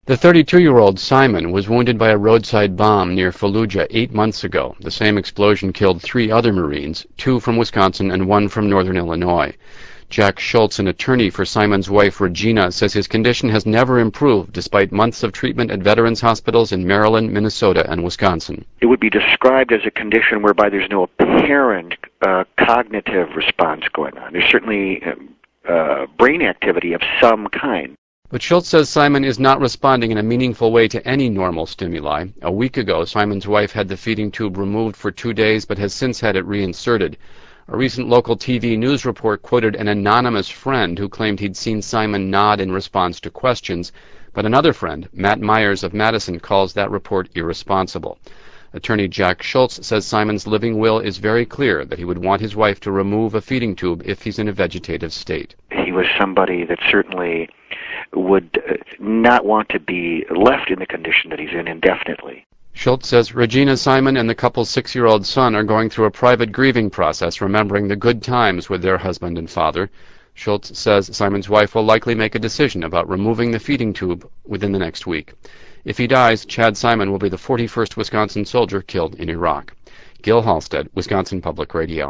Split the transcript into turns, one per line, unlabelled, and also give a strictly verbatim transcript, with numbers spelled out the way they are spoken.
The thirty-two-year-old Simon was wounded by a roadside bomb near Fallujah eight months ago. The same explosion killed three other Marines, two from Wisconsin and one from northern Illinois. Jack Schultz, an attorney for Simon's wife Regina, says his condition has never improved despite months of treatment at veterans hospitals in Maryland, Minnesota, and Wisconsin.
It would be described as a condition whereby there's no apparent uh, cognitive response going on. There's certainly uh, brain activity of some kind.
But Schultz says Simon is not responding in a meaningful way to any normal stimuli. A week ago, Simon's wife had the feeding tube removed for two days but has since had it reinserted. A recent local T V news report quoted an anonymous friend who claimed he'd seen Simon nod in response to questions, but another friend, Matt Myers of Madison, calls that report irresponsible. Attorney Jack Schultz says Simon's living will is very clear that he would want his wife to remove a feeding tube if he's in a vegetative state.
He was somebody that certainly would not want to be left in the condition that he's in indefinitely.
Schultz says Regina Simon and the couple's six-year-old son are going through a private grieving process, remembering the good times with their husband and father. Schultz says Simon's wife will likely make a decision about removing the feeding tube within the next week. If he dies, Chad Simon will be the forty-first Wisconsin soldier killed in Iraq. Gil Halstead, Wisconsin Public Radio.